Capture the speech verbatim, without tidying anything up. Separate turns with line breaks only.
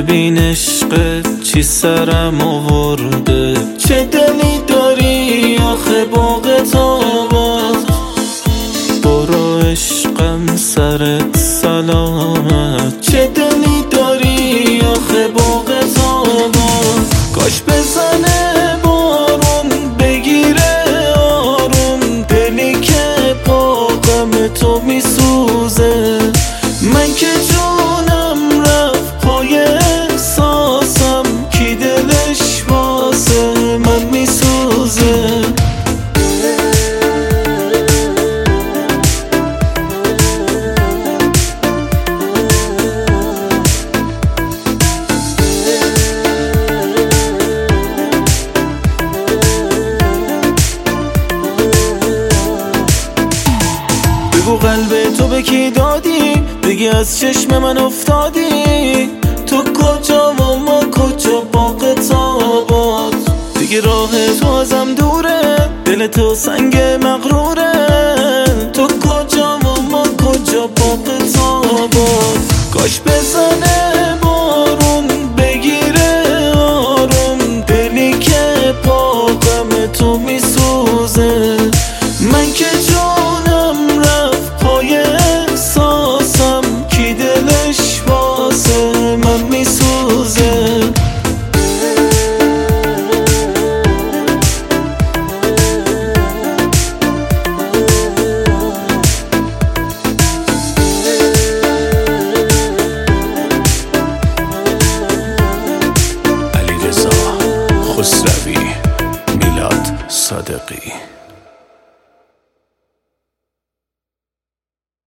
ببین عشقت چی سرم آورده، چه دلی داری آخه باغت آباد. برو عشقم سرت سلامت، چه دلی داری آخه باغت آباد. کاش بزنه بارون بگیره آروم، دلی که پا غم تو میسوزه. من که جونم رفت پای احساسم، کی دلش واسه من میسوزه. بگو قلب تو به کی دادی، بگی از چشم من افتادی. تو کجا و ما کجا باغت آباد. دیگه راه تو ازم دوره، دل تو سنگ مغروره. تو کجا و ما کجا باغت آباد. کاش بزنه بارون بگیره آروم، دلی که پا غم تو میسوزه. من که جونم رفت پای احساسم، کی دلش واسه من میسوزه.
علیرضا خسروی، میلاد صادقی.